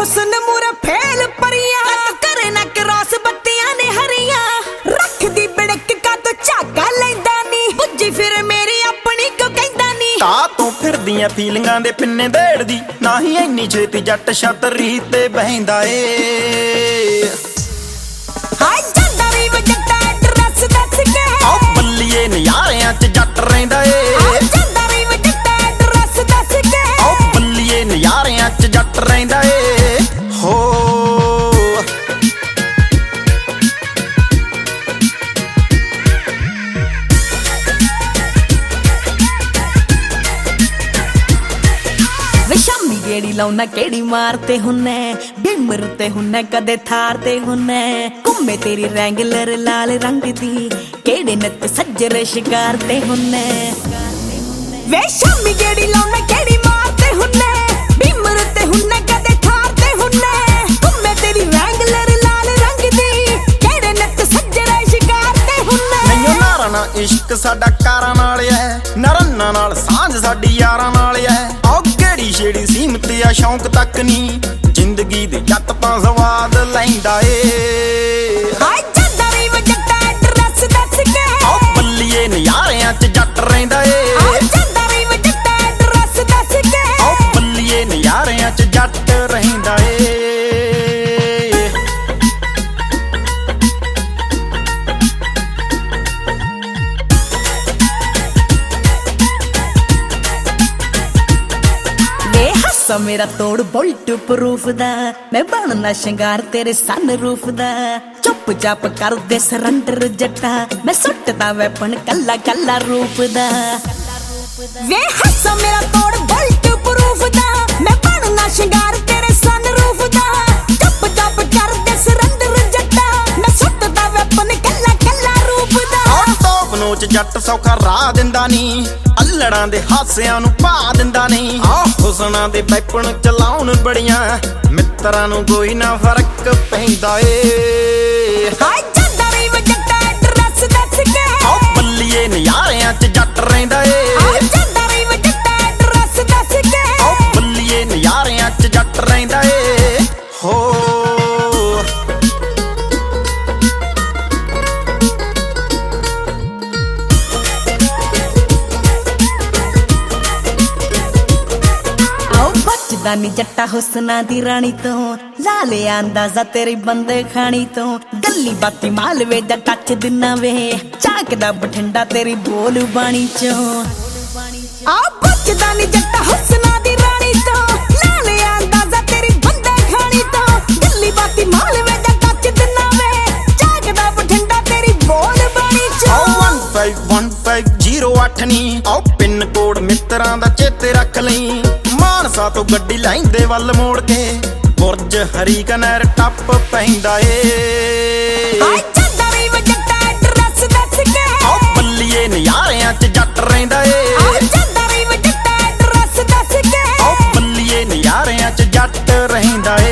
हुस्न मुरा फैल परिया करे ना क्रॉस बत्तियां ने हरिया रख दी बिड़क का तो झाका लैंदा नी बुझी फिर मेरी अपनी क्यों कहंदा नी ता तू फिरदियां फीलिंगां दे पिन्ने देड़दी ना ही इन्नी छेती जट छतरी ते बहिंदा ए हाय जंदा वी वजटा ड्रेस दस के ओ बल्लिए नज़ारियां च जट रहिंदा ए जंदा वी वजटा ड्रेस दस के ओ बल्लिए नज़ारियां च जट रहिंदा ए हो गेड़ी लाउना केड़ी मारते हुन्ने बिमर ते हुन्ने कदे थारते हुन्ने घुम्मे तेरी रैंगलर लाल रंग दी केड़े नत सज्जरे शिकारते हुन्ने वे शामी गेड़ी लाउना केड़ी मारते हुन्ने बिमर ते हुन्ने कदे थारते हुन्ने घुम्मे तेरी रैंगलर लाल रंग दी केड़े नत सज्जरे शिकारते हुन्ने नैयो नारा ना इश्क साडा कारां नाल है नरन्ना नाल सांझ साडी यारां नाल है छेड़ी सीमत या शौक तक नी जिंदगी दे जट तां स्वाद लैंदा ए हाय जंदा वी वजटा ड्रेस दस के ओ बल्लिए नज़ारियां च जट रहिंदा ए जंदा वी वजटा ड्रेस दस के ओ बल्लिए नज़ारियां च जट रहिंदा ए मेरा तोड़ बुलेट प्रूफ दा मैं बनना शंगार तेरे सन रूफ दा चुप चाप कर दे सरंडर जट्टा मैं सुटदा वैपन कल्ला कल्ला रूप दा वे हस्सा मेरा तोड़ बुलेट प्रूफ दा मैं बनना शंगार तेरे सन रूफ दा चुप चाप कर दे सरंडर जट्टा मैं सुटदा वैपन कल्ला कल्ला रूप दा टॉप नोच जट सौखा राह दिंदा नी अल्लड़ां दे हासियां नूं पा दिंदा नी हुसनां दे वैपन चलाउण बड़ियां मित्रां नूं कोई ना फर्क पैंदा ए हाय जंदा वी वजटा ड्रेस दस के ओ बल्लिए नज़ारियां च जट रहिंदा ए जंदा वी वजटा ड्रेस दस के ओ बल्लिए नज़ारियां च जट रहिंदा ए हो नी जट्टा हुसना दी रानी तो लाले अंदाजा तेरी बंदे खानी तो गली बाती मालवे दा टच दिना वे झाकदा बठिंडा तेरी बोल बाणी चो आ बचदा नी जट्टा हुसना दी रानी तो लाले अंदाजा तेरी बंदे खानी तो गली बाती मालवे दा टच दिना वे झाकदा बठिंडा तेरी बोल बाणी चो 151508 नी ओ पिन कोड मित्रां दा चेते रख लई मानसा तो गड्डी लैंदे वल मोड़ के बुरज हरी कनैर टप पैंदा ए हाय जंदा वी वजटा ड्रेस दस के ओ बल्लिए नज़ारियां च जट रहिंदा ए जंदा वी वजटा ड्रेस दस के ओ बल्लिए नज़ारियां च जट रहिंदा ए